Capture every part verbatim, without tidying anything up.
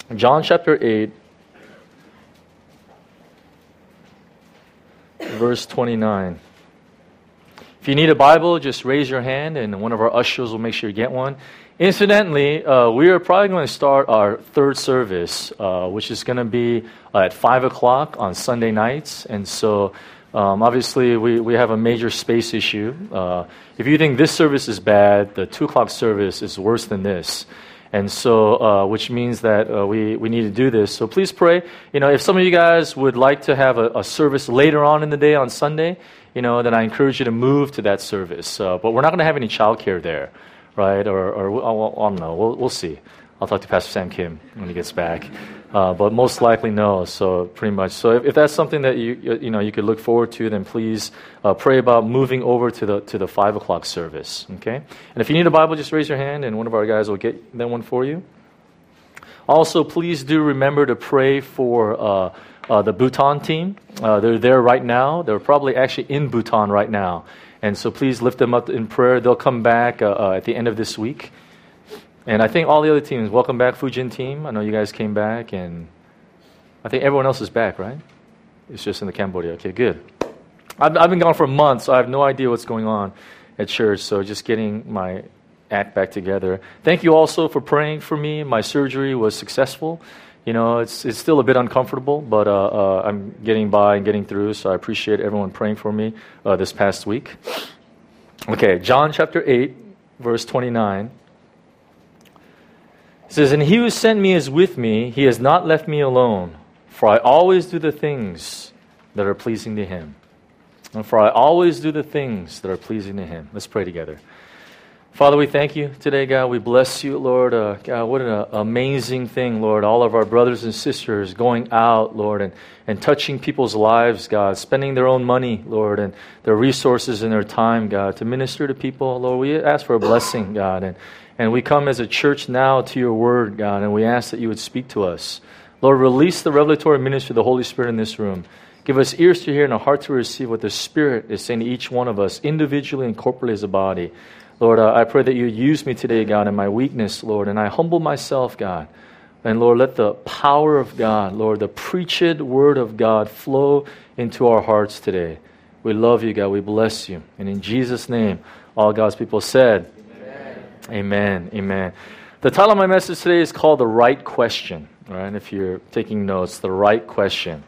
John chapter eight, verse twenty-nine. If you need a Bible, just raise your hand and one of our ushers will make sure you get one. Incidentally, uh, we are probably going to start our third service, uh, which is going to be uh, at five o'clock on Sunday nights. And so, um, obviously, we, we have a major space issue. Uh, if you think this service is bad, the two o'clock service is worse than this. And so, uh, which means that uh, we, we need to do this. So please pray. You know, if some of you guys would like to have a, a service later on in the day on Sunday, you know, then I encourage you to move to that service. Uh, but we're not going to have any childcare there, right? Or, or I don't know. We'll, we'll see. I'll talk to Pastor Sam Kim when he gets back. Uh, but most likely no. So pretty much. So if, if that's something that you you know you could look forward to, then please uh, pray about moving over to the to the five o'clock service. Okay. And if you need a Bible, just raise your hand, and one of our guys will get that one for you. Also, please do remember to pray for uh, uh, the Bhutan team. Uh, they're there right now. They're probably actually in Bhutan right now, and so please lift them up in prayer. They'll come back uh, uh, at the end of this week. And I think all the other teams, welcome back, Fujin team. I know you guys came back, and I think everyone else is back, right? It's just in the Cambodia. Okay, good. I've, I've been gone for a month, so I have no idea what's going on at church, so just getting my act back together. Thank you also for praying for me. My surgery was successful. You know, it's it's still a bit uncomfortable, but uh, uh, I'm getting by and getting through, so I appreciate everyone praying for me uh, this past week. Okay, John chapter eight, verse twenty-nine. It says, "And he who sent me is with me. He has not left me alone, for I always do the things that are pleasing to him." And for I always do the things that are pleasing to him. Let's pray together. Father, we thank you today, God. We bless you, Lord. Uh, God, what an uh, amazing thing, Lord. All of our brothers and sisters going out, Lord, and, and touching people's lives, God, spending their own money, Lord, and their resources and their time, God, to minister to people. Lord, we ask for a blessing, God, and And we come as a church now to your word, God, and we ask that you would speak to us. Lord, release the revelatory ministry of the Holy Spirit in this room. Give us ears to hear and a heart to receive what the Spirit is saying to each one of us, individually and corporately as a body. Lord, uh, I pray that you use me today, God, in my weakness, Lord, and I humble myself, God. And Lord, let the power of God, Lord, the preached word of God flow into our hearts today. We love you, God. We bless you. And in Jesus' name, all God's people said, Amen. Amen. The title of my message today is called The Right Question. All right, if you're taking notes, The Right Question.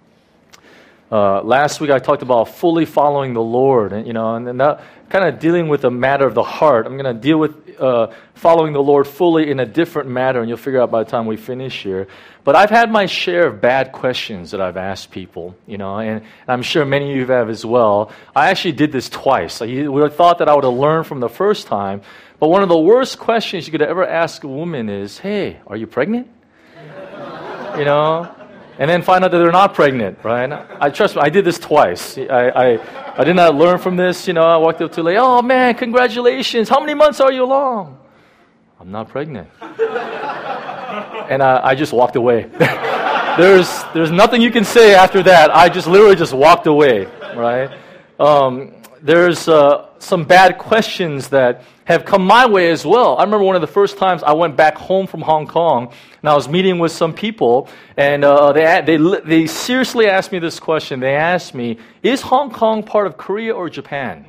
Uh, last week I talked about fully following the Lord, and you know, and, and that kind of dealing with the matter of the heart. I'm going to deal with uh, following the Lord fully in a different matter, and you'll figure out by the time we finish here. But I've had my share of bad questions that I've asked people, you know, and, and I'm sure many of you have as well. I actually did this twice. I would have thought that I would have learned from the first time. But one of the worst questions you could ever ask a woman is, "Hey, are you pregnant?" You know, and then find out that they're not pregnant, right? I trust me, I did this twice. I, I, I did not learn from this. You know, I walked up to like, "Oh man, congratulations! How many months are you along?" "I'm not pregnant," and I, I just walked away. there's there's nothing you can say after that. I just literally just walked away, right? Um, there's uh, some bad questions that have come my way as well. I remember one of the first times I went back home from Hong Kong, and I was meeting with some people, and uh, they they they seriously asked me this question. They asked me, "Is Hong Kong part of Korea or Japan?"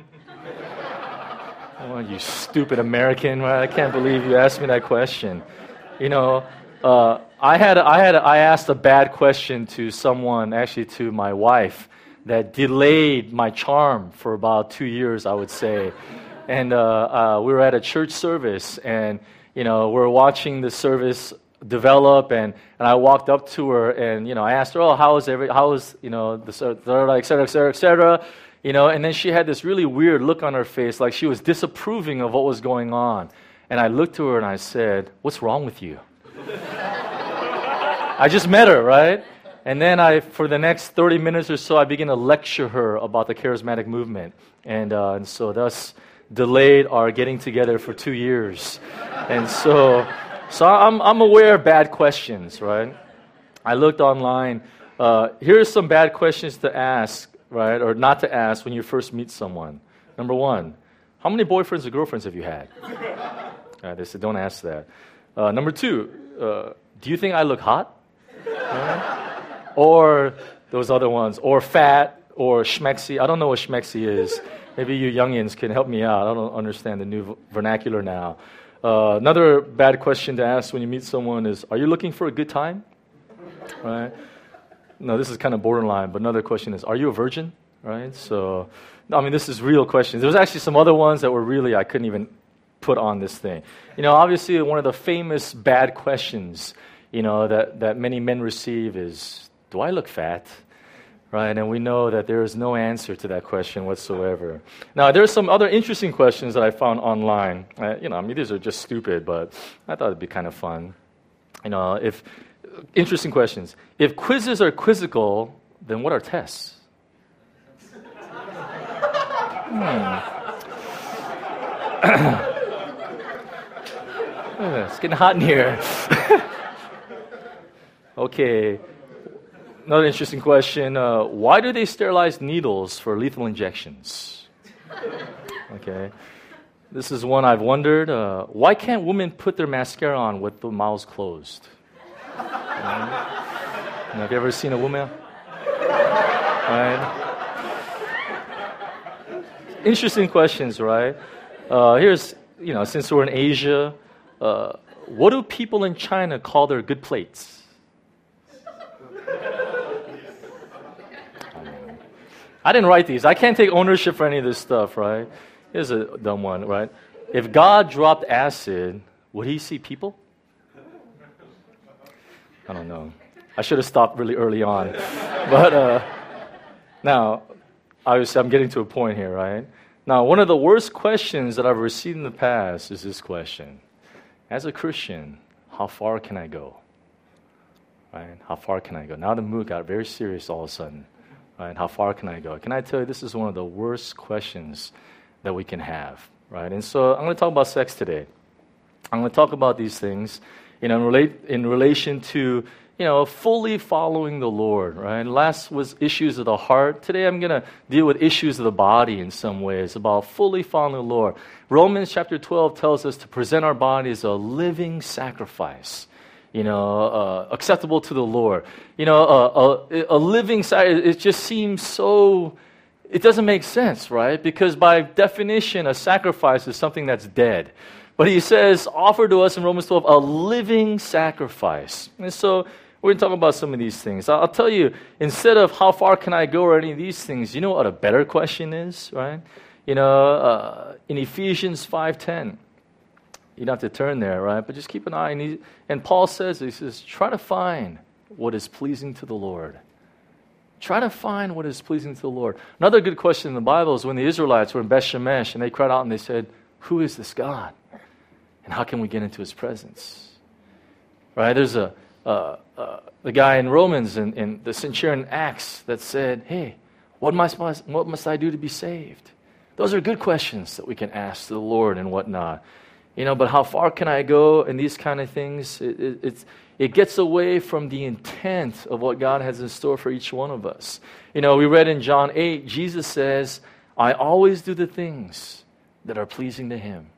Oh, you stupid American! I can't believe you asked me that question. You know, uh, I had I had I asked a bad question to someone, actually to my wife, that delayed my charm for about two years, I would say. And uh, uh, we were at a church service, and you know, we're watching the service develop, and, and I walked up to her, and you know, I asked her, "Oh, how is every, how is you know, the et cetera, et cetera, et cetera," you know, and then she had this really weird look on her face, like she was disapproving of what was going on. And I looked to her and I said, "What's wrong with you?" I just met her, right? And then I, for the next thirty minutes or so, I began to lecture her about the charismatic movement, and uh, and so thus delayed our getting together for two years. And so, so I'm I'm aware of bad questions, right? I looked online. Uh, here are some bad questions to ask, right, or not to ask when you first meet someone. Number one, how many boyfriends or girlfriends have you had? Uh, they said, don't ask that. Uh, number two, uh, do you think I look hot? Right? Or those other ones, or fat, or schmexy. I don't know what schmexy is. Maybe you youngins can help me out. I don't understand the new vernacular now. Uh, another bad question to ask when you meet someone is, are you looking for a good time? Right? No, this is kind of borderline, but another question is, are you a virgin? Right? So, I mean, this is real questions. There's actually some other ones that were really, I couldn't even put on this thing. You know, obviously one of the famous bad questions, you know, that, that many men receive is, do I look fat? Right, and we know that there is no answer to that question whatsoever. Now, there are some other interesting questions that I found online. Uh, you know, I mean, these are just stupid, but I thought it'd be kind of fun. You know, if interesting questions. If quizzes are quizzical, then what are tests? hmm. It's getting hot in here. Okay. Another interesting question. Uh, why do they sterilize needles for lethal injections? Okay. This is one I've wondered. Uh, why can't women put their mascara on with the mouths closed? You know? Have you ever seen a woman? Right? Interesting questions, right? Uh, here's, you know, since we're in Asia, uh, what do people in China call their good plates? I didn't write these. I can't take ownership for any of this stuff, right? Here's a dumb one, right? If God dropped acid, would he see people? I don't know. I should have stopped really early on. But uh, now, obviously, I'm getting to a point here, right? Now, one of the worst questions that I've received in the past is this question. As a Christian, how far can I go? Right? How far can I go? Now the mood got very serious all of a sudden. Right? How far can I go? Can I tell you this is one of the worst questions that we can have, right? And so I'm going to talk about sex today. I'm going to talk about these things, you know, in, relate, in relation to, you know, fully following the Lord, right? Last was issues of the heart. Today I'm going to deal with issues of the body in some ways, about fully following the Lord. Romans chapter twelve tells us to present our body as a living sacrifice, you know, uh, acceptable to the Lord. You know, uh, a, a living sacrifice, it just seems so, it doesn't make sense, right? Because by definition, a sacrifice is something that's dead. But he says, offer to us in Romans twelve, a living sacrifice. And so we're going to talk about some of these things. I'll tell you, instead of how far can I go or any of these things, you know what a better question is, right? You know, uh, in Ephesians five ten, you don't have to turn there, right? But just keep an eye. And, he, and Paul says, he says, try to find what is pleasing to the Lord. Try to find what is pleasing to the Lord. Another good question in the Bible is when the Israelites were in Beth Shemesh and they cried out and they said, who is this God? And how can we get into his presence? Right? There's a uh, uh, the guy in Romans and in, in the centurion Acts that said, hey, what must, what must I do to be saved? Those are good questions that we can ask to the Lord and whatnot. You know, but how far can I go and these kind of things? It, it, it's, it gets away from the intent of what God has in store for each one of us. You know, we read in John eight, Jesus says, I always do the things that are pleasing to him.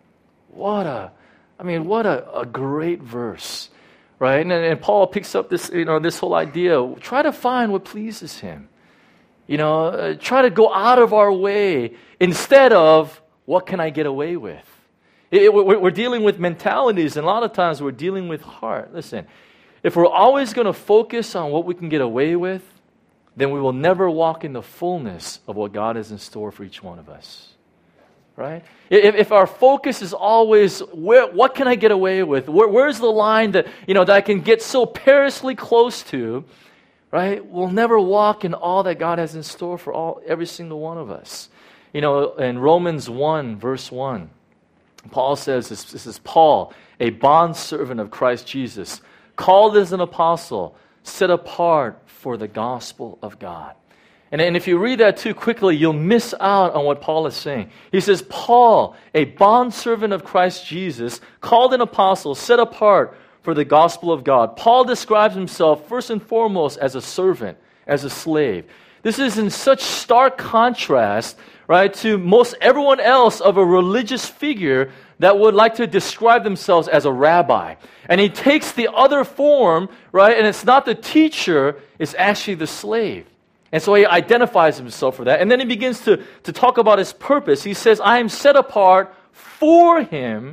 What a, I mean, what a, a great verse, right? And, and Paul picks up this, you know, this whole idea. Try to find what pleases him. You know, uh, try to go out of our way instead of what can I get away with? It, it, we're, we're dealing with mentalities, and a lot of times we're dealing with heart. Listen, if we're always going to focus on what we can get away with, then we will never walk in the fullness of what God has in store for each one of us. Right? If, if our focus is always, where, what can I get away with? Where, where's the line that, you know, that I can get so perilously close to? Right? We'll never walk in all that God has in store for all every single one of us. You know, in Romans one, verse one, Paul says, this, this is Paul, a bondservant of Christ Jesus, called as an apostle, set apart for the gospel of God. And, and if you read that too quickly, you'll miss out on what Paul is saying. He says, Paul, a bondservant of Christ Jesus, called an apostle, set apart for the gospel of God. Paul describes himself first and foremost as a servant, as a slave. This is in such stark contrast, right, to most everyone else of a religious figure that would like to describe themselves as a rabbi. And he takes the other form, right? And it's not the teacher, it's actually the slave. And so he identifies himself for that. And then he begins to, to talk about his purpose. He says, I am set apart for him,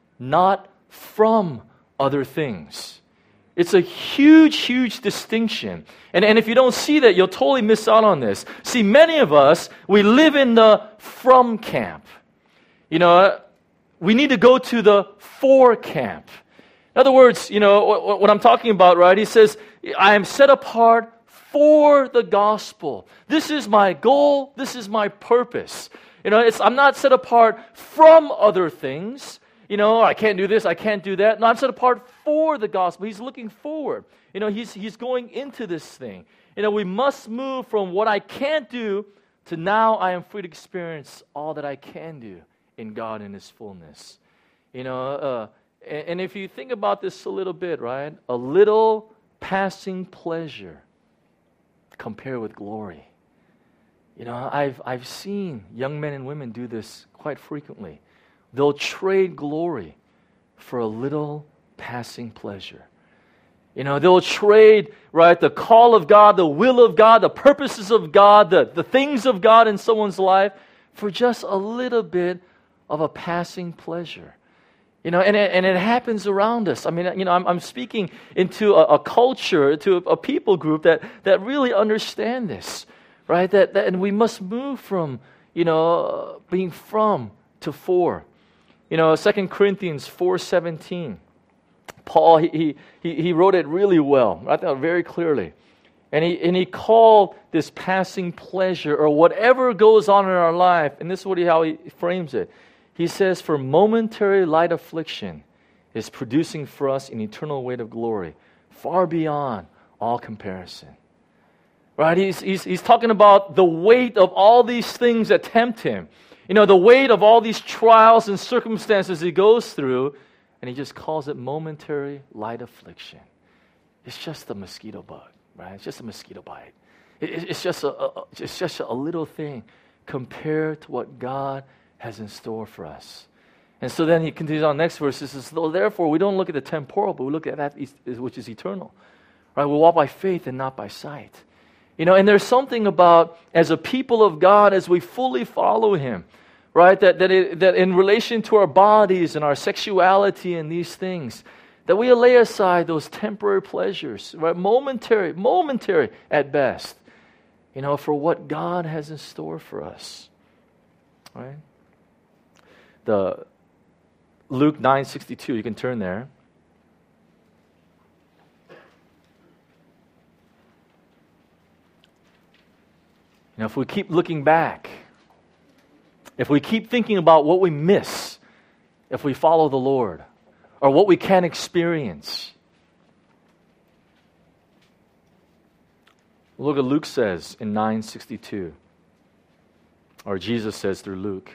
not from other things. It's a huge, huge distinction. And, and if you don't see that, you'll totally miss out on this. See, many of us, we live in the from camp. You know, we need to go to the for camp. In other words, you know, what, what I'm talking about, right? He says, I am set apart for the gospel. This is my goal. This is my purpose. You know, it's, I'm not set apart from other things. You know, I can't do this, I can't do that. No, I'm set apart for the gospel. He's looking forward. You know, he's, he's going into this thing. You know, we must move from what I can't do to now I am free to experience all that I can do in God in His fullness. You know, uh, and, and if you think about this a little bit, right? A little passing pleasure compared with glory. You know, I've I've seen young men and women do this quite frequently. They'll trade glory for a little passing pleasure. You know, they'll trade, right, the call of God, the will of God, the purposes of God, the, the things of God in someone's life for just a little bit of a passing pleasure. You know, and it, and it happens around us. I mean, you know, I'm, I'm speaking into a, a culture, to a, a people group that, that really understand this, right? That, that and we must move from, you know, being from to for. You know, Second Corinthians four seventeen, Paul, he, he, he wrote it really well, I thought very clearly. And he, and he called this passing pleasure or whatever goes on in our life, and this is what he, how he frames it. He says, for momentary light affliction is producing for us an eternal weight of glory, far beyond all comparison. Right? He's, he's, he's talking about the weight of all these things that tempt him. You know, the weight of all these trials and circumstances he goes through, and he just calls it momentary light affliction. It's just a mosquito bug, right? It's just a mosquito bite. It, it's, just a, a, it's just a little thing compared to what God has in store for us. And so then he continues on the next verse. He says, therefore, we don't look at the temporal, but we look at that which is eternal. Right? We walk by faith and not by sight. You know, and there's something about, as a people of God, as we fully follow Him, right, that that, it, that in relation to our bodies and our sexuality and these things, that we lay aside those temporary pleasures, right, momentary, momentary at best, you know, for what God has in store for us, right? The Luke nine sixty-two, you can turn there. You know, if we keep looking back, if we keep thinking about what we miss if we follow the Lord, or what we can experience, look at Luke says in nine sixty-two, or Jesus says through Luke.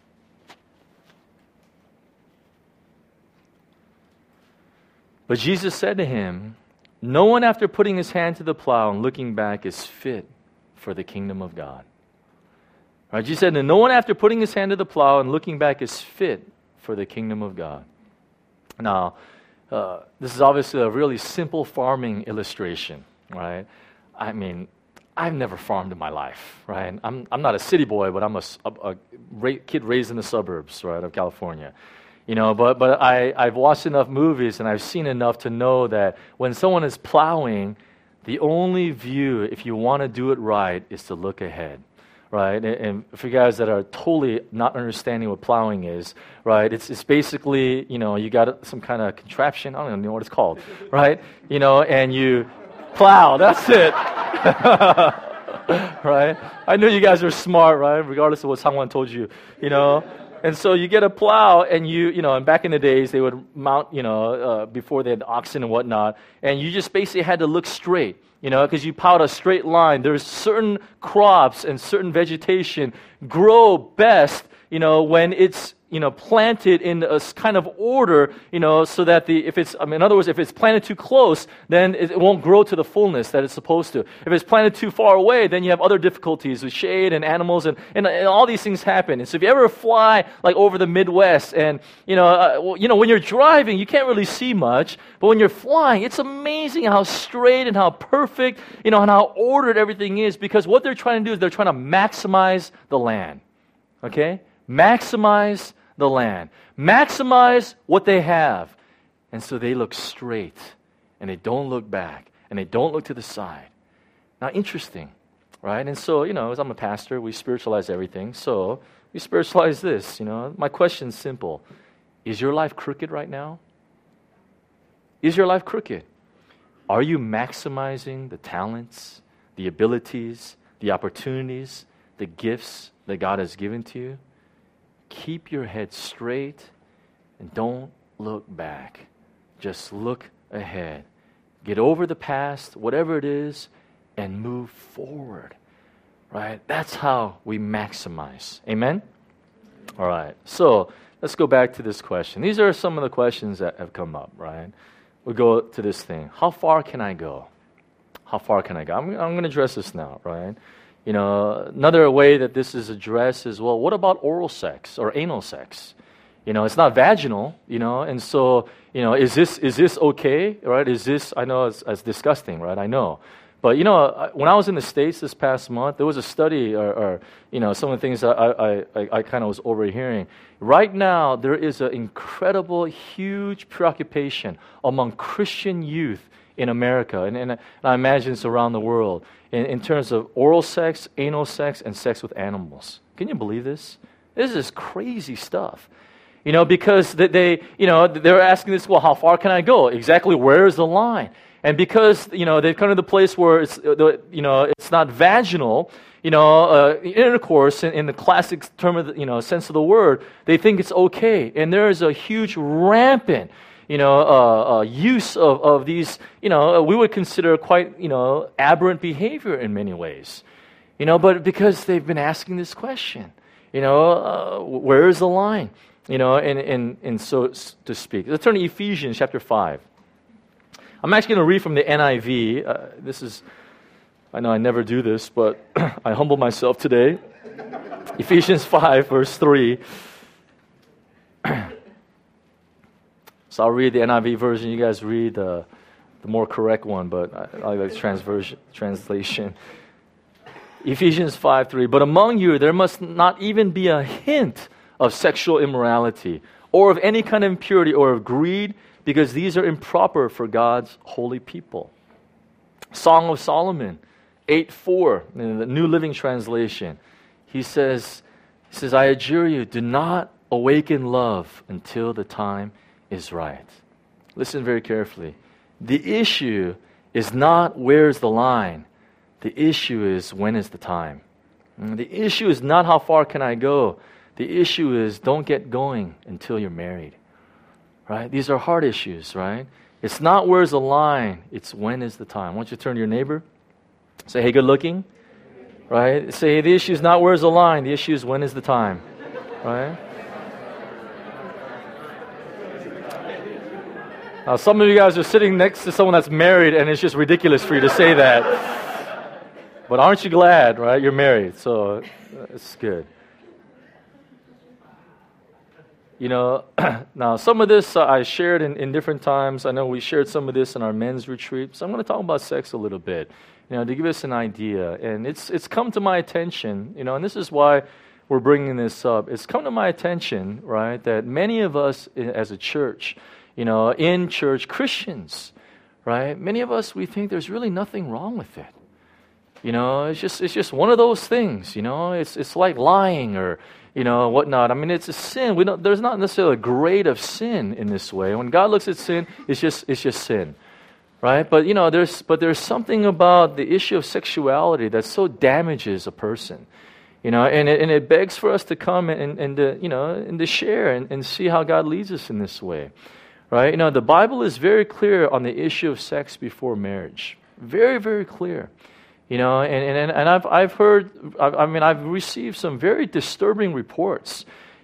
But Jesus said to him, no one after putting his hand to the plow and looking back is fit for the kingdom of God. Right? Jesus said, no one after putting his hand to the plow and looking back is fit for the kingdom of God. Now, uh, this is obviously a really simple farming illustration, right? I mean, I've never farmed in my life, right? I'm I'm not a city boy, but I'm a, a, a ra- kid raised in the suburbs, right, of California. You know, but but I, I've watched enough movies and I've seen enough to know that when someone is plowing, the only view, if you want to do it right, is to look ahead, right? And, and for you guys that are totally not understanding what plowing is, right, it's it's basically, you know, you got some kind of contraption, I don't even know what it's called, right? You know, and you plow, that's it. Right? I knew you guys were smart, right? Regardless of what someone told you, you know. And so you get a plow, and you, you know, and back in the days, they would mount, you know, uh, before they had oxen and whatnot, and you just basically had to look straight, you know, because you plowed a straight line. There's certain crops and certain vegetation grow best, you know, when it's, you know, planted in a s- kind of order, you know, so that the, if it's, I mean, in other words, if it's planted too close, then it, it won't grow to the fullness that it's supposed to. If it's planted too far away, then you have other difficulties with shade and animals, and, and, and all these things happen. And so if you ever fly like over the Midwest, and, you know, uh, well, you know, when you're driving, you can't really see much, but when you're flying, it's amazing how straight and how perfect, you know, and how ordered everything is, because what they're trying to do is they're trying to maximize the land. Okay? Maximize the land. Maximize what they have. And so they look straight, and they don't look back, and they don't look to the side. Now, interesting, right? And so, you know, as I'm a pastor, we spiritualize everything. So we spiritualize this, you know. My question's simple. Is your life crooked right now? Is your life crooked? Are you maximizing the talents, the abilities, the opportunities, the gifts that God has given to you? Keep your head straight and don't look back. Just look ahead. Get over the past, whatever it is, and move forward. Right? That's how we maximize. Amen? All right. So let's go back to this question. These are some of the questions that have come up, right? We go to this thing. How far can I go? How far can I go? I'm, I'm going to address this now, right? You know, another way that this is addressed is, well, what about oral sex or anal sex? You know, it's not vaginal, you know, and so, you know, is this is this okay, right? Is this, I know it's, it's disgusting, right? I know. But, you know, when I was in the States this past month, there was a study or, or you know, some of the things that I, I, I kind of was overhearing. Right now, there is an incredible, huge preoccupation among Christian youth in America, and, and I imagine it's around the world, in, in terms of oral sex, anal sex, and sex with animals. Can you believe this? This is crazy stuff. You know, because they, you know, they're asking this, well, how far can I go? Exactly where is the line? And because, you know, they've come to the place where it's, you know, it's not vaginal, you know, uh, intercourse in, in the classic term of the, you know, sense of the word, they think it's okay. And there is a huge rampant, you know, uh, uh, use of, of these, you know, we would consider quite, you know, aberrant behavior in many ways. You know, but because they've been asking this question, you know, uh, where is the line? You know, and, and, and so to speak. Let's turn to Ephesians chapter five. I'm actually going to read from the N I V. Uh, this is, I know I never do this, but I humble myself today. Ephesians five, verse three. So I'll read the N I V version. You guys read uh, the more correct one, but I, I like the transversion, translation. Ephesians five three. But among you there must not even be a hint of sexual immorality, or of any kind of impurity, or of greed, because these are improper for God's holy people. Song of Solomon, eight four, in the New Living Translation. He says, he says, I adjure you, do not awaken love until the time is right. Listen very carefully. The issue is not where's the line. The issue is when is the time. And the issue is not how far can I go. The issue is don't get going until you're married. Right? These are hard issues, right? It's not where's the line, it's when is the time. Why don't you turn to your neighbor? Say, hey, good looking. Right? Say, hey, the issue is not where's the line, the issue is when is the time. Right? Now, some of you guys are sitting next to someone that's married, and it's just ridiculous for you to say that. But aren't you glad, right? You're married, so it's good. You know, now some of this uh, I shared in, in different times. I know we shared some of this in our men's retreat. So I'm going to talk about sex a little bit, you know, to give us an idea. And it's it's come to my attention, you know, and this is why we're bringing this up. It's come to my attention, right, that many of us as a church, you know, in church, Christians, right, many of us, we think there's really nothing wrong with it. You know, it's just it's just one of those things, you know, it's it's like lying or, you know, whatnot. I mean, it's a sin. We don't. There's not necessarily a grade of sin in this way. When God looks at sin, it's just it's just sin, right? But you know, there's but there's something about the issue of sexuality that so damages a person, you know, and it, and it begs for us to come and and to, you know and to share and, and see how God leads us in this way, right? You know, the Bible is very clear on the issue of sex before marriage. Very very clear. You know, and, and, and I've I've heard, I mean, I've received some very disturbing reports,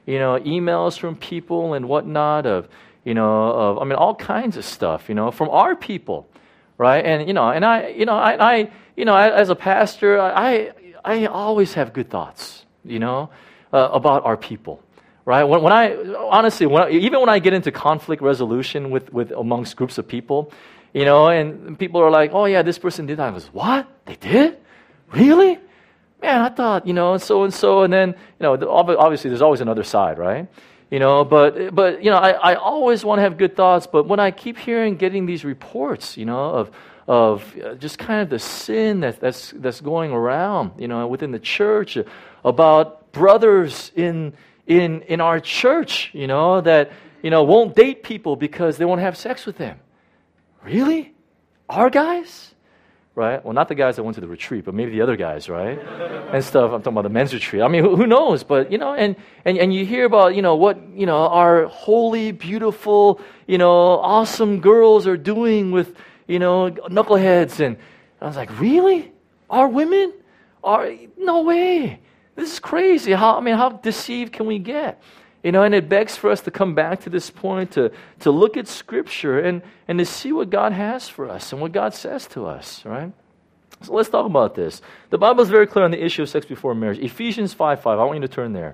you know, emails from people and whatnot of, you know, of, I mean, all kinds of stuff, you know, from our people, right? And, you know, and I, you know, I, I you know, I, as a pastor, I, I always have good thoughts, you know, uh, about our people, right? When, when I, honestly, when I, even when I get into conflict resolution with, with amongst groups of people, you know, and people are like, oh yeah, this person did that. I was, what? They did? Really? Man, I thought, you know, so and so, and then, you know, obviously there's always another side, right? You know, but, but you know, I, I always want to have good thoughts, but when I keep hearing, getting these reports, you know, of of just kind of the sin that, that's that's going around, you know, within the church, about brothers in in in our church, you know, that, you know, won't date people because they won't have sex with them. Really? Our guys? Right? Well, not the guys that went to the retreat, but maybe the other guys, right? And stuff. I'm talking about the men's retreat. I mean, who, who knows? But, you know, and, and, and you hear about, you know, what, you know, our holy, beautiful, you know, awesome girls are doing with, you know, knuckleheads. And I was like, really? Our women? Are, no way. This is crazy. How, I mean, how deceived can we get? You know, and it begs for us to come back to this point, to, to look at Scripture and, and to see what God has for us and what God says to us, right? So let's talk about this. The Bible is very clear on the issue of sex before marriage. Ephesians five five. I want you to turn there.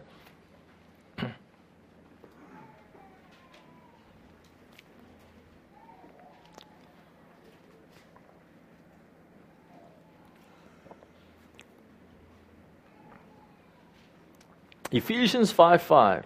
Ephesians five five.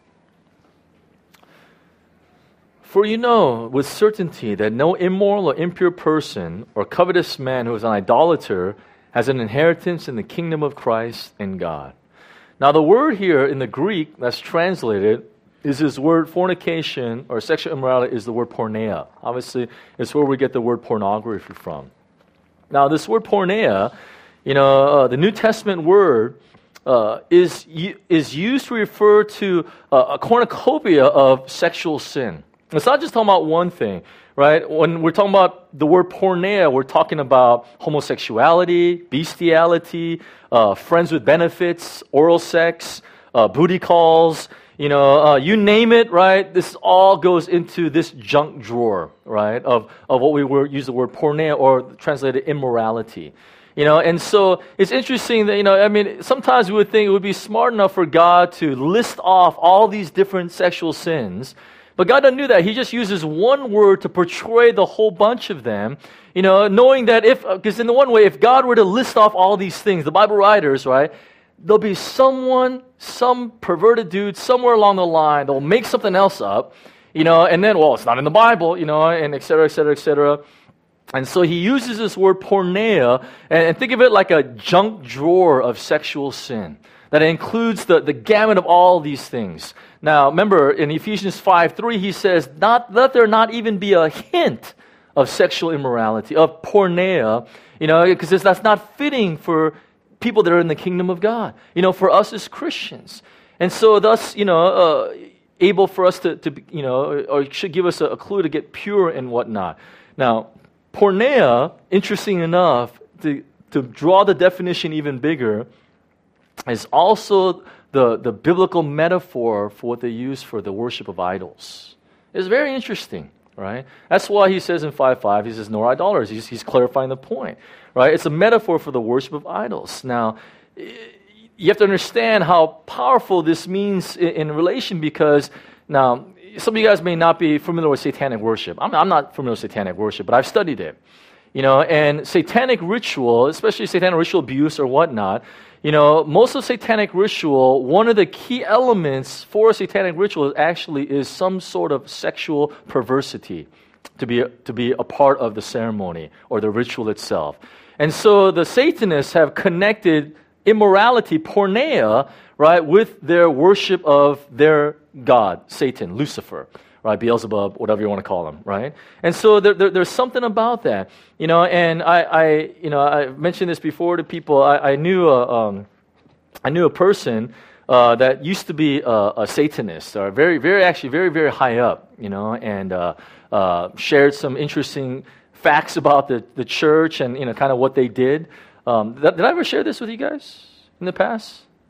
For you know with certainty that no immoral or impure person or covetous man who is an idolater has an inheritance in the kingdom of Christ and God. Now the word here in the Greek that's translated is this word fornication or sexual immorality is the word porneia. Obviously, it's where we get the word pornography from. Now this word porneia, you know, uh, the New Testament word uh, is, is used to refer to uh, a cornucopia of sexual sin. It's not just talking about one thing, right? When we're talking about the word porneia, we're talking about homosexuality, bestiality, uh, friends with benefits, oral sex, uh, booty calls, you know, uh, you name it, right? This all goes into this junk drawer, right, of, of what we were, use the word porneia or translated immorality. You know, and so it's interesting that, you know, I mean, sometimes we would think it would be smart enough for God to list off all these different sexual sins. But God doesn't do that. He just uses one word to portray the whole bunch of them, you know, knowing that if, because in the one way, if God were to list off all these things, the Bible writers, right, there'll be someone, some perverted dude somewhere along the line that will make something else up, you know, and then, well, it's not in the Bible, you know, and et cetera, et cetera, et cetera. And so he uses this word porneia, and, and think of it like a junk drawer of sexual sin. That includes the, the gamut of all these things. Now, remember, in Ephesians five three, he says, "Not let there not even be a hint of sexual immorality, of porneia," you know, because that's not fitting for people that are in the kingdom of God, you know, for us as Christians. And so thus, you know, uh, able for us to, to, you know, or it should give us a, a clue to get pure and whatnot. Now, porneia, interesting enough, to, to draw the definition even bigger, is also the, the biblical metaphor for what they use for the worship of idols. It's very interesting, right? That's why he says in five five, he says, nor idolaters. He's, he's clarifying the point, right? It's a metaphor for the worship of idols. Now, you have to understand how powerful this means in, in relation because, now, some of you guys may not be familiar with satanic worship. I'm, I'm not familiar with satanic worship, but I've studied it. You know, and satanic ritual, especially satanic ritual abuse or whatnot, you know, most of satanic ritual, one of the key elements for a satanic ritual actually is some sort of sexual perversity to be, to be a part of the ceremony or the ritual itself. And so the Satanists have connected immorality, porneia, right, with their worship of their god, Satan, Lucifer. Right, Beelzebub, whatever you want to call them, right? And so there, there, there's something about that, you know. And I, I, you know, I mentioned this before to people. I, I knew a, um, I knew a person uh, that used to be a, a Satanist, or very, very, actually, very, very high up, you know, and uh, uh, shared some interesting facts about the, the church and you know, kind of what they did. Um, did, did I ever share this with you guys in the past?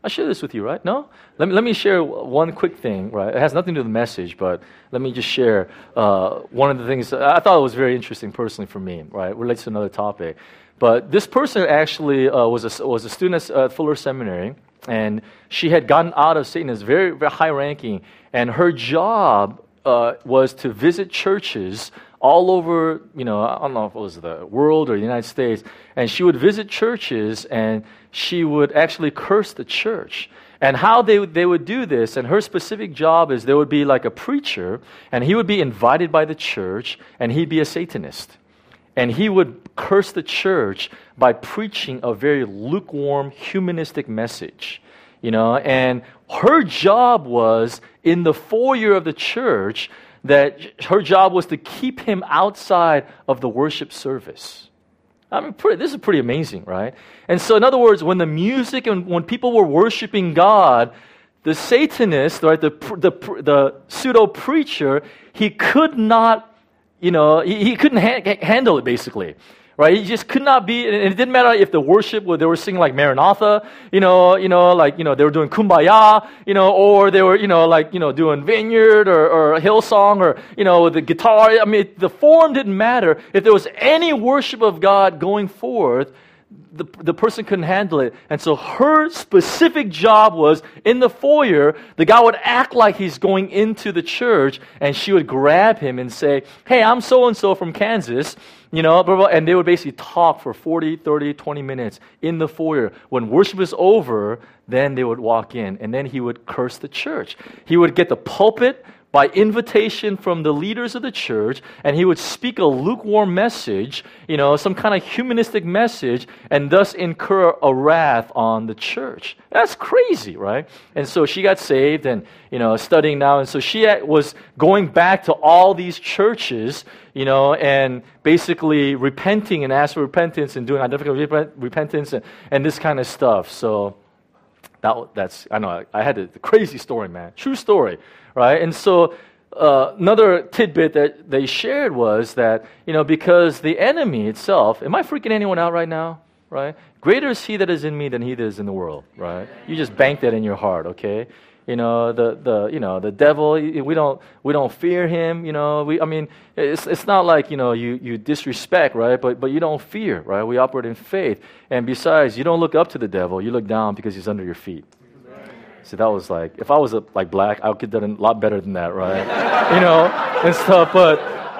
I share this with you, right? No? Let me, let me share one quick thing, right? It has nothing to do with the message, but let me just share uh, one of the things that I thought was very interesting personally for me, right? It relates to another topic. But this person actually uh, was, a, was a student at Fuller Seminary, and she had gotten out of Satanism, very, very high ranking, and her job uh, was to visit churches all over, you know, I don't know if it was the world or the United States, and she would visit churches and she would actually curse the church. And how they, they would do this, and her specific job is there would be like a preacher, and he would be invited by the church, and he'd be a Satanist. And he would curse the church by preaching a very lukewarm, humanistic message. You know, and her job was in the foyer of the church that her job was to keep him outside of the worship service. I mean, pretty, this is pretty amazing, right? And so, in other words, when the music and when people were worshiping God, the Satanist, right, the the, the pseudo preacher, he could not. You know, he, he couldn't ha- handle it, basically, right? He just could not be, and it didn't matter if the worship, they were singing like Maranatha, you know, you know, like, you know, they were doing Kumbaya, you know, or they were, you know, like, you know, doing Vineyard or, or Hillsong or, you know, with the guitar. I mean, the form didn't matter. If there was any worship of God going forth, the, the person couldn't handle it. And so her specific job was in the foyer, the guy would act like he's going into the church, and she would grab him and say, hey, I'm so-and-so from Kansas, you know, blah, blah, and they would basically talk for forty, thirty, twenty minutes in the foyer. When worship is over, then they would walk in, and then he would curse the church. He would get the pulpit by invitation from the leaders of the church, and he would speak a lukewarm message, you know, some kind of humanistic message, and thus incur a wrath on the church. That's crazy, right? And so she got saved and, you know, studying now, and so she was going back to all these churches, you know, and basically repenting and asking for repentance and doing identification repentance and, and this kind of stuff. So that, that's, I know, I, I had a, a crazy story, man. True story. Right? And so uh, another tidbit that they shared was that, you know, because the enemy itself, am I freaking anyone out right now? Right? Greater is he that is in me than he that is in the world. Right? You just bank that in your heart, okay? You know, the, the you know, the devil, we don't we don't fear him, you know. We I mean, it's it's not like, you know, you, you disrespect, right? But but you don't fear, right? We operate in faith. And besides, you don't look up to the devil, you look down because he's under your feet. So that was like, if I was a, like black, I could have done a lot better than that, right? You know, and stuff, but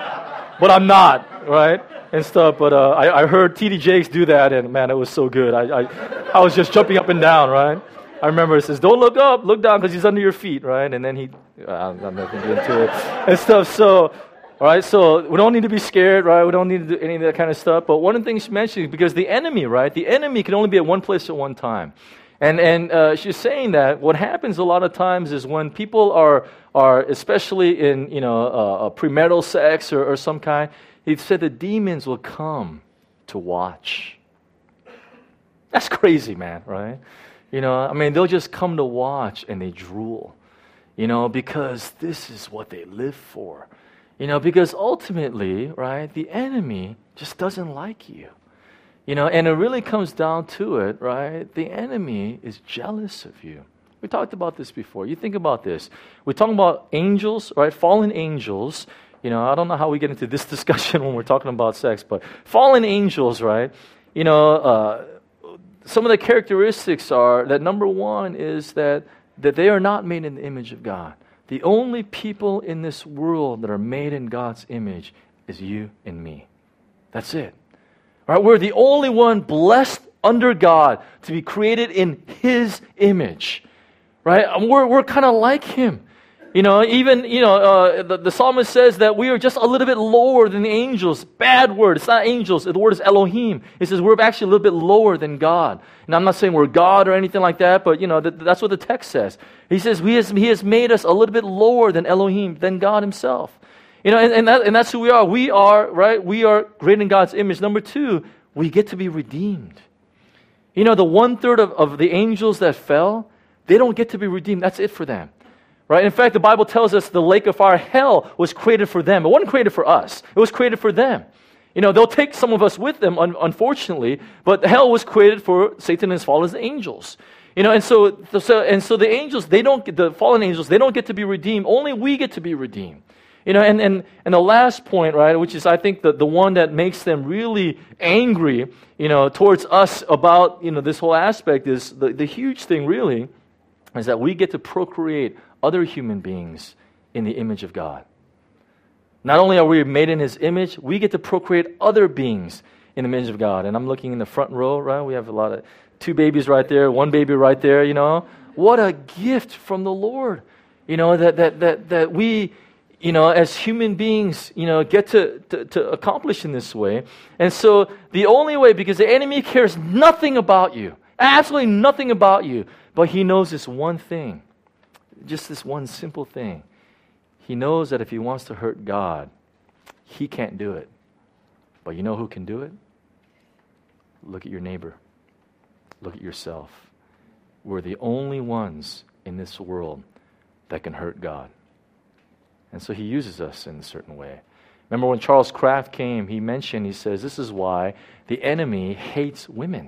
but I'm not, right? And stuff, but uh, I, I heard T D Jakes do that, and man, it was so good. I, I I was just jumping up and down, right? I remember it says, don't look up, look down, because he's under your feet, right? And then he, I'm not going to get into it, and stuff, so, all right, so we don't need to be scared, right? We don't need to do any of that kind of stuff, but one of the things she mentioned, because the enemy, right, the enemy can only be at one place at one time. And and uh, she's saying that what happens a lot of times is when people are are especially in you know uh, premarital sex or, or some kind, he said the demons will come to watch. That's crazy, man, right? You know, I mean, they'll just come to watch and they drool, you know, because this is what they live for, you know, because ultimately, right, the enemy just doesn't like you. You know, and it really comes down to it, right? The enemy is jealous of you. We talked about this before. You think about this. We're talking about angels, right? Fallen angels. You know, I don't know how we get into this discussion when we're talking about sex, but fallen angels, right? You know, uh, some of the characteristics are that number one is that, that they are not made in the image of God. The only people in this world that are made in God's image is you and me. That's it. Right, we're the only one blessed under God to be created in His image, right? We're we're kind of like Him, you know. Even you know, uh, the, the psalmist says that we are just a little bit lower than the angels. Bad word. It's not angels. The word is Elohim. It says we're actually a little bit lower than God. And I'm not saying we're God or anything like that, but you know that, that's what the text says. He says he has He has made us a little bit lower than Elohim, than God Himself. You know, and, and, that, and that's who we are. We are, right? We are created in God's image. Number two, we get to be redeemed. You know, the one-third of, of the angels that fell, they don't get to be redeemed. That's it for them. Right? In fact, the Bible tells us the lake of fire, hell, was created for them. It wasn't created for us. It was created for them. You know, they'll take some of us with them, un- unfortunately, but hell was created for Satan and his fallen angels. You know, and so, so and so the angels, they don't get, the fallen angels, they don't get to be redeemed. Only we get to be redeemed. You know, and, and, and the last point, right, which is I think the, the one that makes them really angry, you know, towards us about, you know, this whole aspect is the, the huge thing really is that we get to procreate other human beings in the image of God. Not only are we made in His image, we get to procreate other beings in the image of God. And I'm looking in the front row, right? We have a lot of two babies right there, one baby right there, you know. What a gift from the Lord, you know, that that that that we, you know, as human beings, you know, get to, to, to accomplish in this way. And so the only way, because the enemy cares nothing about you, absolutely nothing about you, but he knows this one thing, just this one simple thing. He knows that if he wants to hurt God, he can't do it. But you know who can do it? Look at your neighbor. Look at yourself. We're the only ones in this world that can hurt God. And so he uses us in a certain way. Remember when Charles Kraft came, he mentioned, he says, this is why the enemy hates women.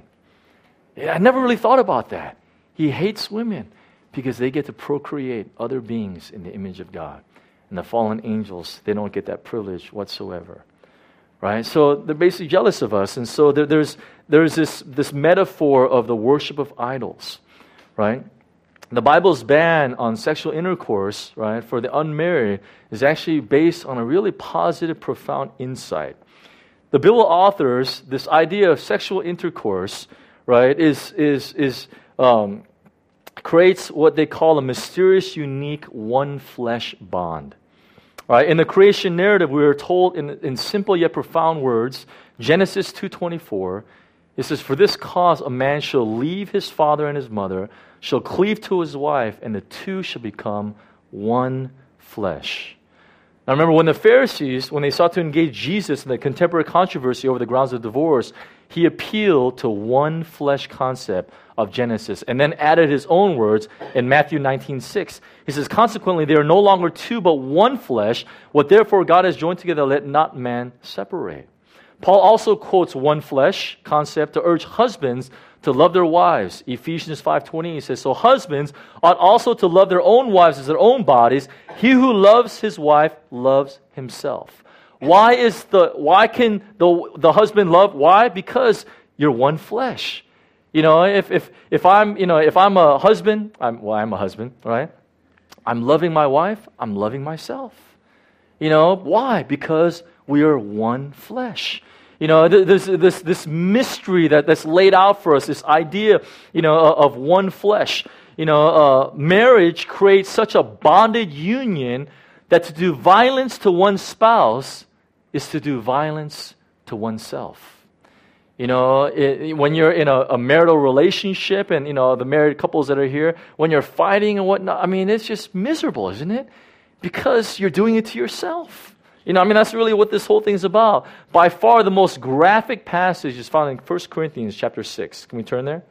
I never really thought about that. He hates women because they get to procreate other beings in the image of God. And the fallen angels, they don't get that privilege whatsoever. Right? So they're basically jealous of us. And so there, there's there's this, this metaphor of the worship of idols. Right? The Bible's ban on sexual intercourse, right, for the unmarried is actually based on a really positive, profound insight. The biblical authors, this idea of sexual intercourse, right, is is is um, creates what they call a mysterious, unique, one flesh bond. Right? In the creation narrative, we are told in, in simple yet profound words, Genesis two twenty-four, it says, "For this cause a man shall leave his father and his mother, shall cleave to his wife, and the two shall become one flesh." Now remember, when the Pharisees, when they sought to engage Jesus in the contemporary controversy over the grounds of divorce, he appealed to one flesh concept of Genesis and then added his own words in Matthew nineteen six. He says, "Consequently, they are no longer two but one flesh. What therefore God has joined together, let not man separate." Paul also quotes one flesh concept to urge husbands to love their wives. Ephesians five twenty, he says, "So husbands ought also to love their own wives as their own bodies. He who loves his wife loves himself." Why is the why can the the husband love? Why? Because you're one flesh. You know, if if if I'm you know if I'm a husband, I'm well, I'm a husband, right? I'm loving my wife. I'm loving myself. You know why? Because we are one flesh. You know, this this this mystery that, that's laid out for us, this idea, you know, of one flesh. You know, uh, marriage creates such a bonded union that to do violence to one's spouse is to do violence to oneself. You know, it, when you're in a, a marital relationship, and you know the married couples that are here, when you're fighting and whatnot, I mean, it's just miserable, isn't it? Because you're doing it to yourself. You know, I mean, that's really what this whole thing's about. By far, the most graphic passage is found in First Corinthians chapter six. Can we turn there?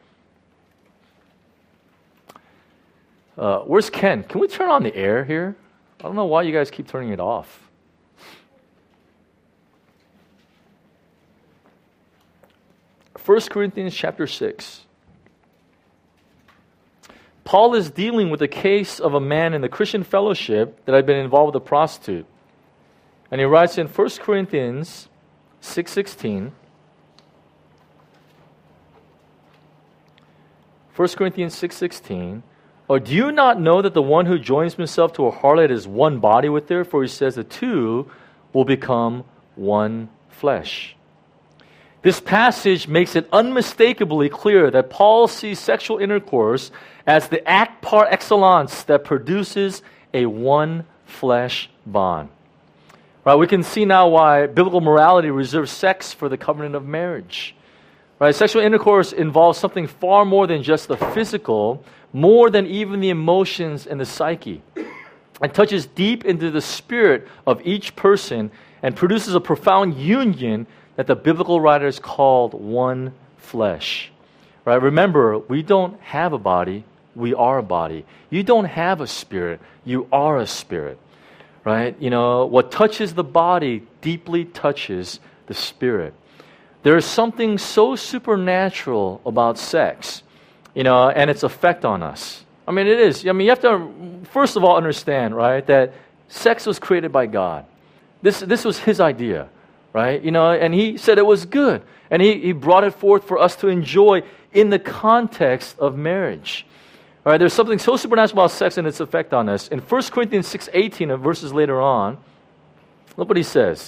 Uh, where's Ken? Can we turn on the air here? I don't know why you guys keep turning it off. First Corinthians chapter six. Paul is dealing with the case of a man in the Christian fellowship that had been involved with a prostitute. And he writes in First Corinthians six sixteen. First Corinthians six sixteen. "Or do you not know that the one who joins himself to a harlot is one body with her? For he says the two will become one flesh." This passage makes it unmistakably clear that Paul sees sexual intercourse as the act par excellence that produces a one flesh bond. Right, we can see now why biblical morality reserves sex for the covenant of marriage. Right, sexual intercourse involves something far more than just the physical, more than even the emotions and the psyche. It touches deep into the spirit of each person and produces a profound union that the biblical writers called one flesh. Right, remember, we don't have a body, we are a body. You don't have a spirit, you are a spirit. Right? You know, what touches the body deeply touches the spirit. There is something so supernatural about sex you know, and its effect on us. I mean, it is. I mean, you have to, first of all, understand, right, that sex was created by God. This, this was His idea, right? You know, and He said it was good. And he, he brought it forth for us to enjoy in the context of marriage. All right, there's something so supernatural about sex and its effect on us. In First Corinthians six eighteen, and verses later on, look what he says.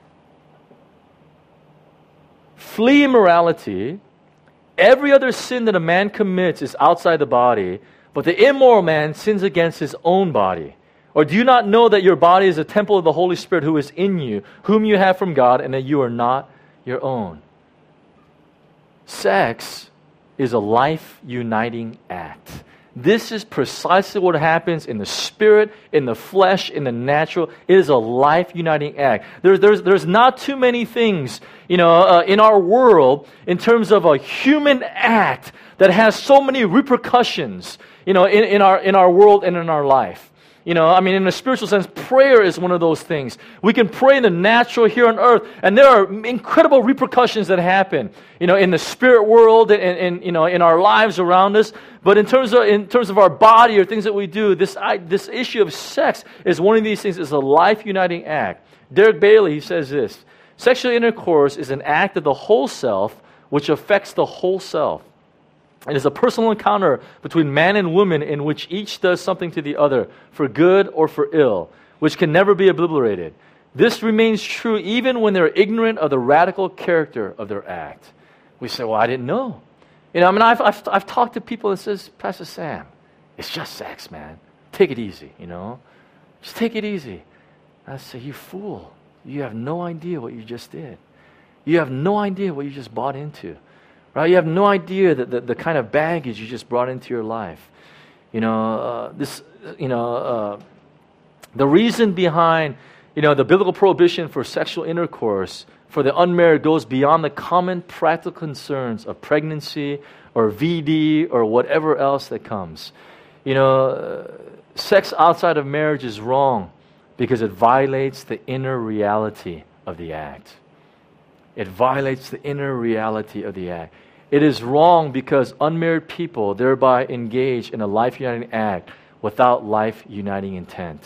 Flee immorality. Every other sin that a man commits is outside the body, but the immoral man sins against his own body. Or do you not know that your body is a temple of the Holy Spirit who is in you, whom you have from God, and that you are not your own? Sex is a life-uniting act. This is precisely what happens in the spirit, in the flesh, in the natural. It is a life-uniting act. There, there's, there's not too many things, you know, uh, in our world in terms of a human act that has so many repercussions, you know, in, in our in our world and in our life. You know, I mean, in a spiritual sense, prayer is one of those things. We can pray in the natural here on earth, and there are incredible repercussions that happen, you know, in the spirit world and, and you know, in our lives around us. But in terms of in terms of our body or things that we do, this I, this issue of sex is one of these things. It's a life-uniting act. Derek Bailey, he says this: sexual intercourse is an act of the whole self, which affects the whole self. It is a personal encounter between man and woman in which each does something to the other, for good or for ill, which can never be obliterated. This remains true even when they're ignorant of the radical character of their act. We say, well, I didn't know. You know, I mean, I've, I've, I've talked to people that says, Pastor Sam, it's just sex, man. Take it easy, you know. Just take it easy. I say, you fool. You have no idea what you just did. You have no idea what you just bought into. Right? You have no idea that the, the kind of baggage you just brought into your life. You know, uh, this, you know, uh, the reason behind, you know, the biblical prohibition for sexual intercourse for the unmarried goes beyond the common practical concerns of pregnancy or V D or whatever else that comes. You know, uh, sex outside of marriage is wrong because it violates the inner reality of the act. It violates the inner reality of the act. It is wrong because unmarried people thereby engage in a life-uniting act without life-uniting intent.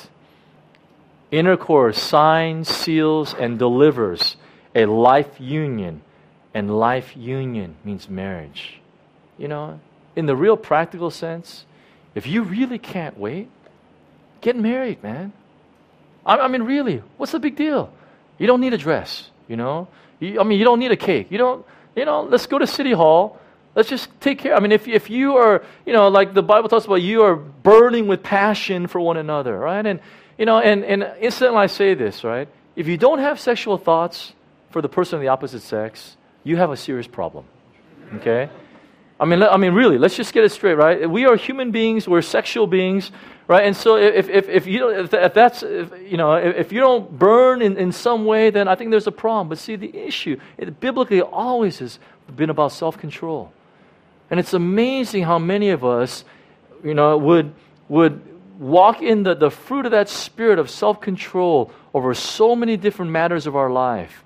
Intercourse signs, seals, and delivers a life union, and life union means marriage. You know, in the real practical sense, if you really can't wait, get married, man. I, I mean, really, what's the big deal? You don't need a dress, you know? You, I mean, you don't need a cake. You don't, you know, let's go to City Hall. Let's just take care. I mean, if if you are, you know, like the Bible talks about, you are burning with passion for one another, right? And, you know, and, and instantly I say this, right? If you don't have sexual thoughts for the person of the opposite sex, you have a serious problem, okay? I mean, I mean, really, let's just get it straight, right? We are human beings. We're sexual beings, right? And so, if if if you don't, if, if that's, if, you know, if, if you don't burn in, in some way, then I think there's a problem. But see, the issue, it biblically always has been about self-control, and it's amazing how many of us, you know, would would walk in the, the fruit of that spirit of self-control over so many different matters of our life,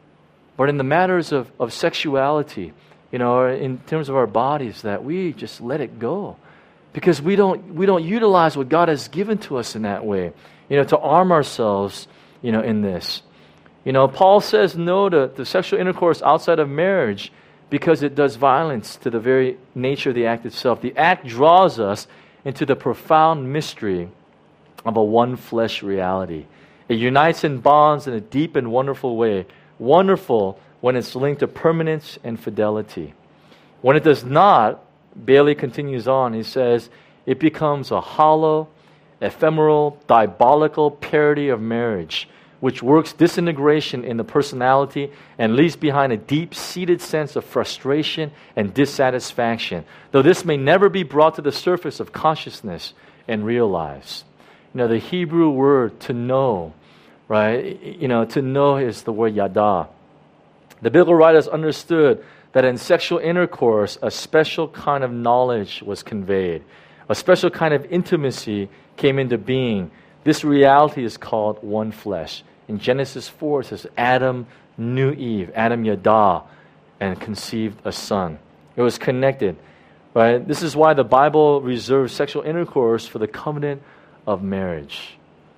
but in the matters of of sexuality, you know, in terms of our bodies, that we just let it go. Because we don't we don't utilize what God has given to us in that way, you know, to arm ourselves, you know, in this. You know, Paul says no to, to sexual intercourse outside of marriage because it does violence to the very nature of the act itself. The act draws us into the profound mystery of a one flesh reality. It unites and bonds in a deep and wonderful way. Wonderful when it's linked to permanence and fidelity. When it does not, Bailey continues on, he says, it becomes a hollow, ephemeral, diabolical parody of marriage, which works disintegration in the personality and leaves behind a deep-seated sense of frustration and dissatisfaction, though this may never be brought to the surface of consciousness and realized. You know, the Hebrew word to know, right? You know, to know is the word yada. The biblical writers understood that in sexual intercourse, a special kind of knowledge was conveyed. A special kind of intimacy came into being. This reality is called one flesh. In Genesis four, it says, Adam knew Eve, Adam yada, and conceived a son. It was connected. right? This is why the Bible reserves sexual intercourse for the covenant of marriage.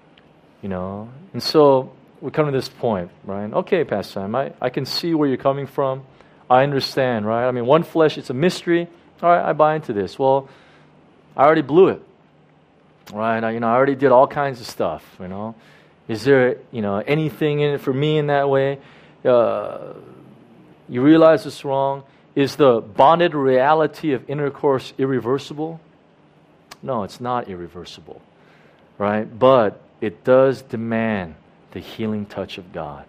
You know, and so we come to this point, right? Okay, Pastor Sam, I, I can see where you're coming from. I understand, right? I mean, one flesh, it's a mystery. All right, I buy into this. Well, I already blew it, right? I, you know, I already did all kinds of stuff, you know. Is there, you know, anything in it for me in that way? Uh, you realize it's wrong. Is the bonded reality of intercourse irreversible? No, it's not irreversible, right? But it does demand the healing touch of God.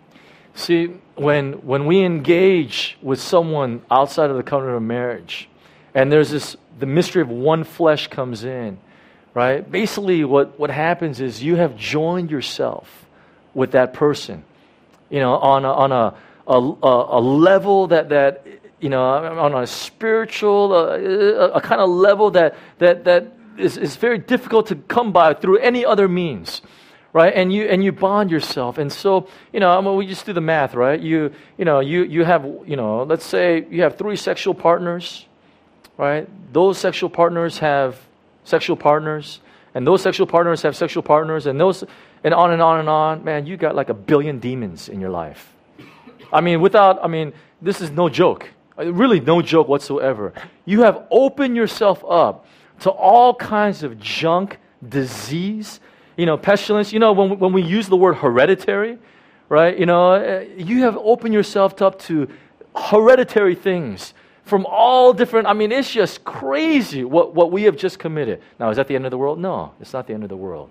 See, when when we engage with someone outside of the covenant of marriage, and there's this, the mystery of one flesh comes in, right? Basically, what, what happens is you have joined yourself with that person, you know, on a, on a, a, a level that, that, you know, on a spiritual, uh, a, a kind of level that, that, that is, is very difficult to come by through any other means. Right, and you and you bond yourself, and so you know. I mean, we just do the math, right? You you know you you have you know. Let's say you have three sexual partners, right? Those sexual partners have sexual partners, and those sexual partners have sexual partners, and those and on and on and on. Man, you got like a billion demons in your life. I mean, without I mean, this is no joke. Really, no joke whatsoever. You have opened yourself up to all kinds of junk, disease. You know, pestilence, you know, when, when we use the word hereditary, right? You know, you have opened yourself up to hereditary things from all different, I mean, it's just crazy what, what we have just committed. Now, is that the end of the world? No, it's not the end of the world.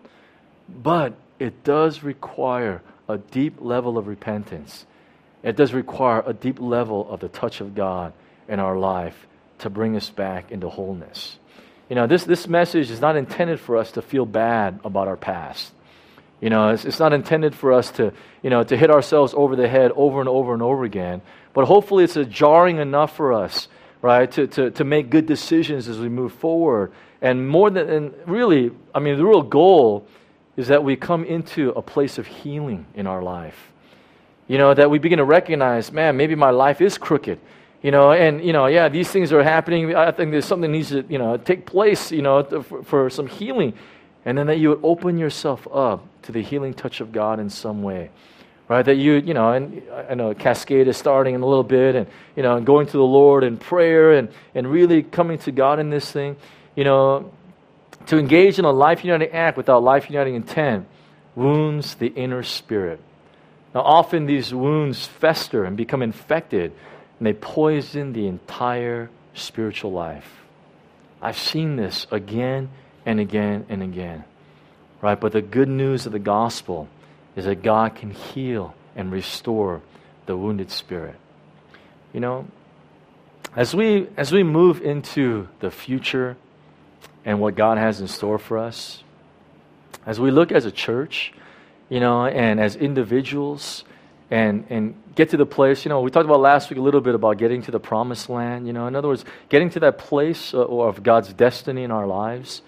But it does require a deep level of repentance. It does require a deep level of the touch of God in our life to bring us back into wholeness. You know, this, this message is not intended for us to feel bad about our past. You know, it's, it's not intended for us to, you know, to hit ourselves over the head over and over and over again. But hopefully it's a jarring enough for us, right, to, to, to make good decisions as we move forward. And more than, and really, I mean, the real goal is that we come into a place of healing in our life. You know, that we begin to recognize, man, maybe my life is crooked. You know, and, you know, yeah, these things are happening. I think there's something that needs to, you know, take place, you know, to, for, for some healing. And then that you would open yourself up to the healing touch of God in some way, right? That you, you know, and I know Cascade is starting in a little bit and, you know, and going to the Lord in prayer and, and really coming to God in this thing, you know, to engage in a life-uniting act without life-uniting intent wounds the inner spirit. Now, often these wounds fester and become infected, and they poison the entire spiritual life. I've seen this again and again and again, right? But the good news of the gospel is that God can heal and restore the wounded spirit. You know, as we as we move into the future and what God has in store for us, as we look as a church, you know, and as individuals, and and get to the place, you know, we talked about last week a little bit about getting to the promised land, you know, in other words, getting to that place of God's destiny in our lives.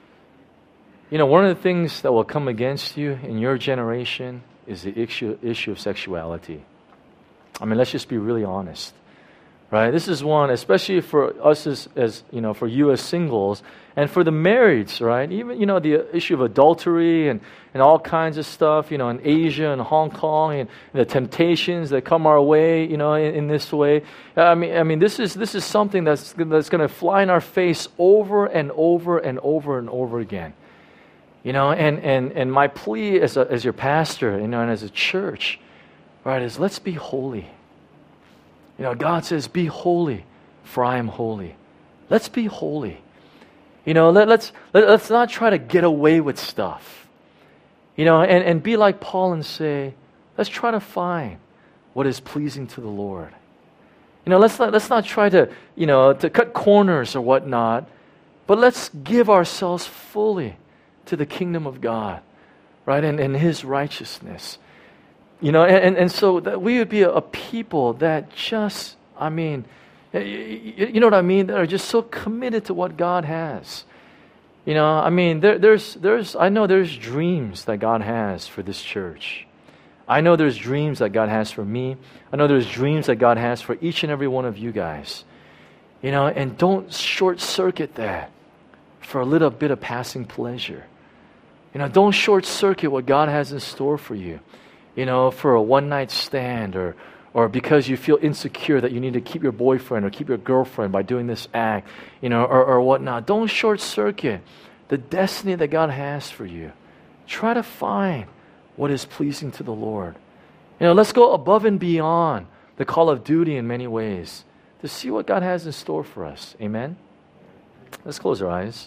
You know, one of the things that will come against you in your generation is the issue, issue of sexuality. I mean, let's just be really honest, right? This is one, especially for us as, as you know, for you as singles, and for the marrieds, right? Even, you know, the issue of adultery and, and all kinds of stuff, you know, in Asia and Hong Kong, and, and the temptations that come our way, you know, in, in this way. I mean, I mean, this is this is something that's that's going to fly in our face over and over and over and over again. You know, and and and my plea as a, as your pastor, you know, and as a church, right, is let's be holy. You know, God says, "Be holy, for I am holy." Let's be holy. You know, let, let's let, let's not try to get away with stuff. You know, and, and be like Paul and say, let's try to find what is pleasing to the Lord. You know, let's not let's not try to, you know, to cut corners or whatnot, but let's give ourselves fully to the kingdom of God, right, and, and His righteousness. You know, and, and, and so that we would be a, a people that just, I mean, you know what I mean? That are just so committed to what God has. You know, I mean, there, there's, there's, I know there's dreams that God has for this church. I know there's dreams that God has for me. I know there's dreams that God has for each and every one of you guys. You know, and don't short circuit that for a little bit of passing pleasure. You know, don't short circuit what God has in store for you. You know, for a one night stand, or or because you feel insecure that you need to keep your boyfriend or keep your girlfriend by doing this act, you know, or, or whatnot. Don't short circuit the destiny that God has for you. Try to find what is pleasing to the Lord. You know, let's go above and beyond the call of duty in many ways to see what God has in store for us. Amen? Let's close our eyes.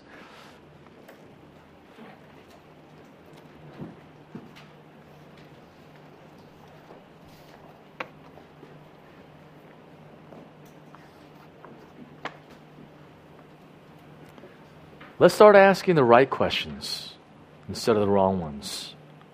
Let's start asking the right questions instead of the wrong ones.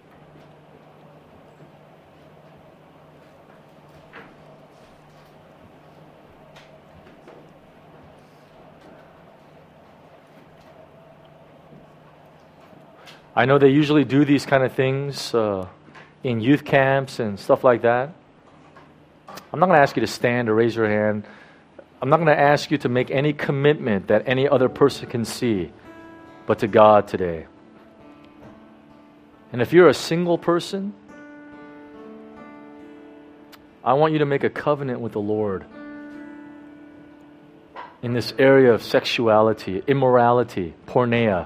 I know they usually do these kind of things uh, in youth camps and stuff like that. I'm not going to ask you to stand or raise your hand. I'm not going to ask you to make any commitment that any other person can see, but to God today. And if you're a single person, I want you to make a covenant with the Lord in this area of sexuality, immorality, porneia.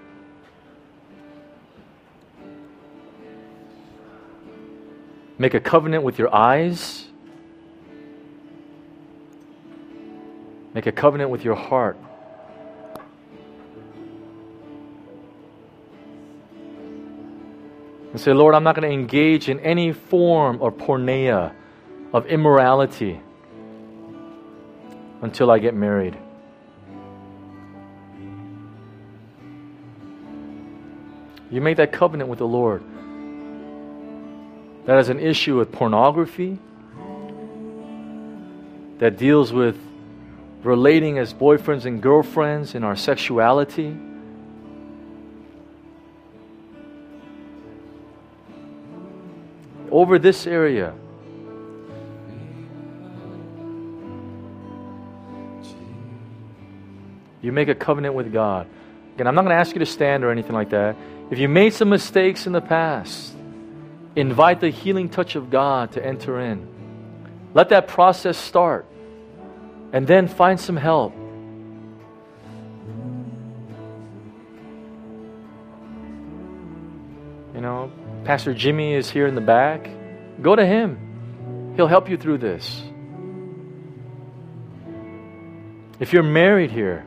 Make a covenant with your eyes. Make a covenant with your heart. And say, Lord, I'm not going to engage in any form of porneia, of immorality, until I get married. You make that covenant with the Lord. That is an issue with pornography, that deals with relating as boyfriends and girlfriends in our sexuality. Over this area, you make a covenant with God. Again, I'm not going to ask you to stand or anything like that. If you made some mistakes in the past, invite the healing touch of God to enter in. Let that process start. And then find some help. You know, Pastor Jimmy is here in the back. Go to him. He'll help you through this. If you're married here,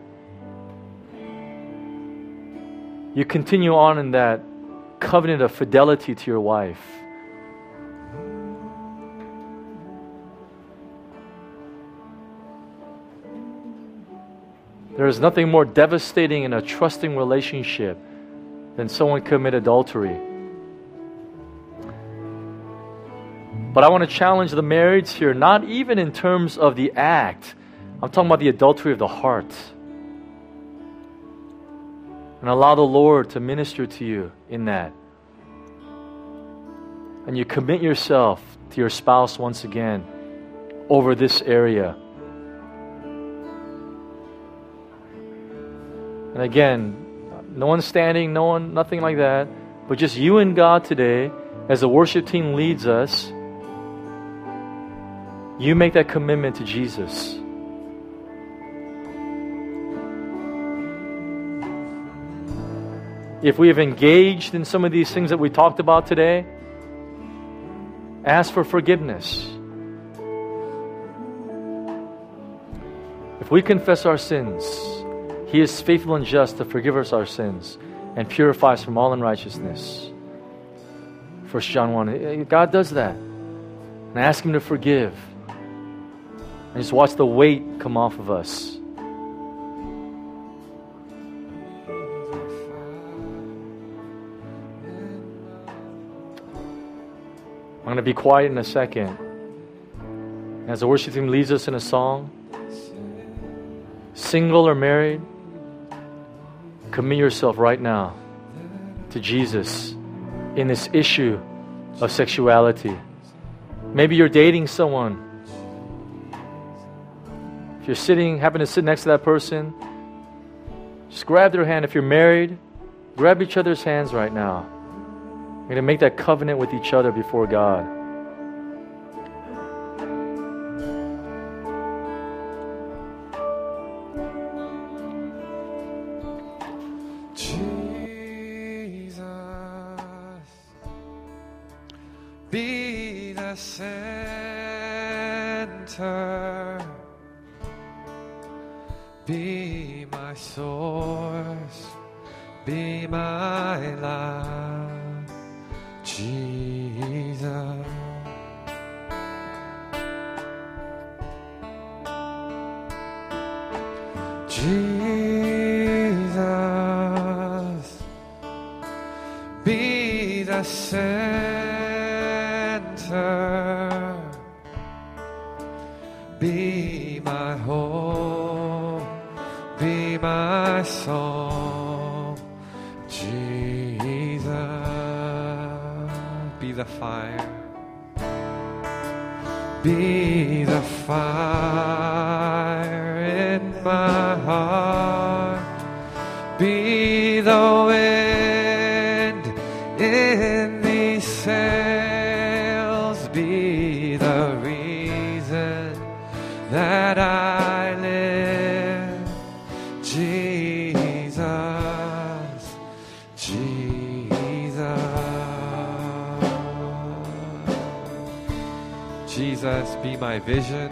you continue on in that covenant of fidelity to your wife. There is nothing more devastating in a trusting relationship than someone commit adultery. But I want to challenge the marrieds here, not even in terms of the act. I'm talking about the adultery of the heart. And allow the Lord to minister to you in that. And you commit yourself to your spouse once again over this area. And again, no one standing, no one, nothing like that, but just you and God today, as the worship team leads us, you make that commitment to Jesus. If we have engaged in some of these things that we talked about today, ask for forgiveness. If we confess our sins, He is faithful and just to forgive us our sins and purify us from all unrighteousness. First John one. God does that. And ask Him to forgive. And just watch the weight come off of us. I'm going to be quiet in a second. As the worship team leads us in a song, single or married, commit yourself right now to Jesus in this issue of sexuality. Maybe you're dating someone. If If you're sitting, happen to sit next to that person, just grab their hand. If you're married, grab each other's hands right now. We're going to make that covenant with each other before God. Jesus, be the center, be my source, be my life, Jesus. Jesus, be the center, be my hope, be my song, Jesus, be the fire, be the fire in my heart, be the wind in these sails, be the reason that I live, Jesus, Jesus, Jesus, be my vision,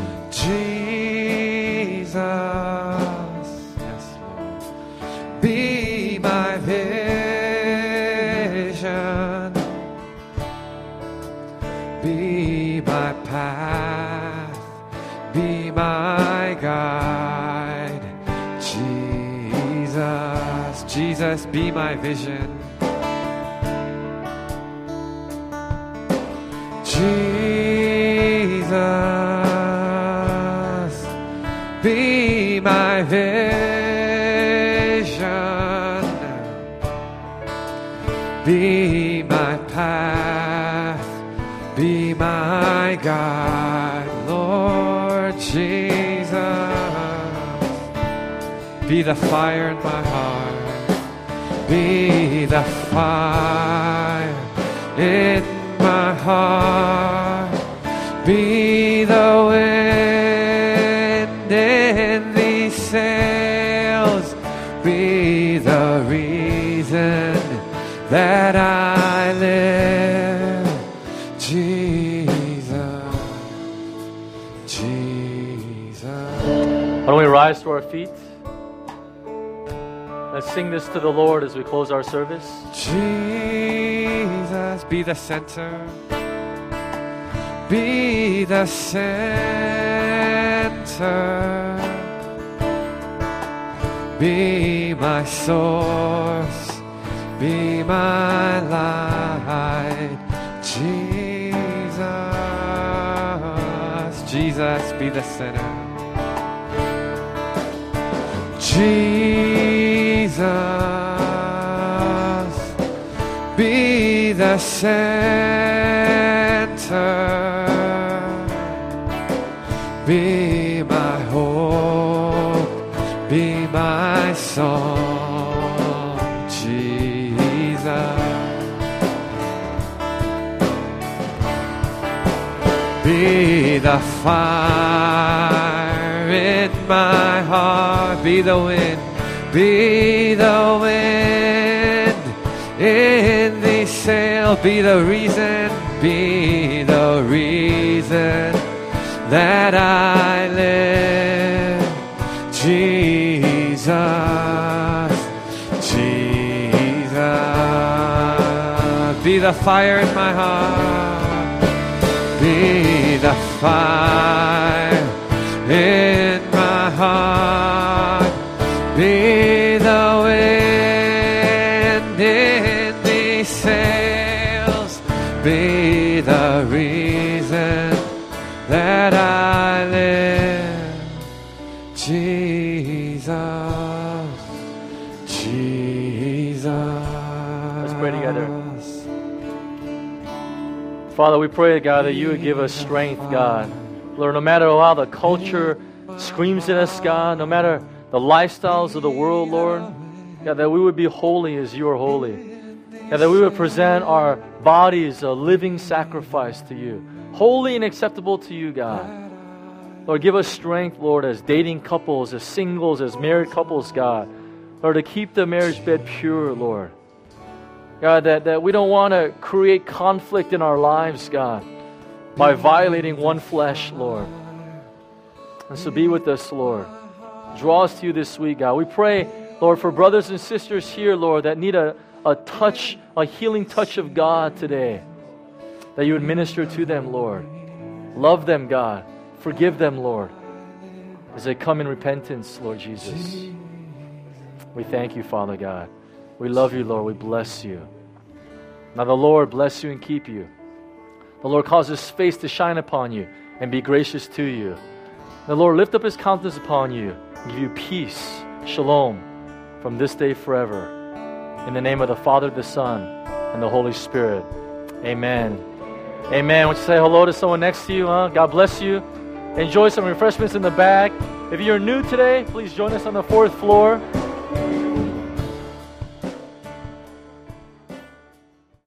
Jesus, yes, Lord, be my vision, be my path, be my guide, Jesus, Jesus, be my vision, Jesus, be my vision, be my path, be my guide, Lord Jesus, be the fire in my heart, be the fire in my heart, be the wind in these sails, be the reason that I live, Jesus, Jesus. Why don't we rise to our feet? Let's sing this to the Lord as we close our service. Jesus, be the center, be the center, be my source, be my light, Jesus, Jesus, be the center, Jesus, be the center, be my hope, be my song, Jesus, be the fire in my heart, be the wind, be the wind in these sails, be the reason, be the reason that I live, Jesus, Jesus, be the fire in my heart, be the fire in my heart, be the wind in these sails, be the reason that I live, Jesus, Jesus. Let's pray together. Father, we pray, God, that you would give us strength, God. Lord, no matter how the culture screams at us, God, no matter the lifestyles of the world, Lord, God, that we would be holy as you are holy. God, that we would present our bodies a living sacrifice to you, holy and acceptable to you, God. Lord, give us strength, Lord, as dating couples, as singles, as married couples, God. Lord, to keep the marriage bed pure, Lord. God, that, that we don't want to create conflict in our lives, God, by violating one flesh, Lord. And so be with us, Lord. Draw us to you this week, God. We pray, Lord, for brothers and sisters here, Lord, that need a, a touch, a healing touch of God today, that you would minister to them, Lord. Love them, God. Forgive them, Lord, as they come in repentance, Lord Jesus. We thank you, Father God. We love you, Lord. We bless you. Now the Lord bless you and keep you. The Lord cause His face to shine upon you and be gracious to you. The Lord lift up His countenance upon you and give you peace, shalom, from this day forever. In the name of the Father, the Son, and the Holy Spirit. Amen. Amen. Why don't you say hello to someone next to you? Huh? God bless you. Enjoy some refreshments in the back. If you're new today, please join us on the fourth floor.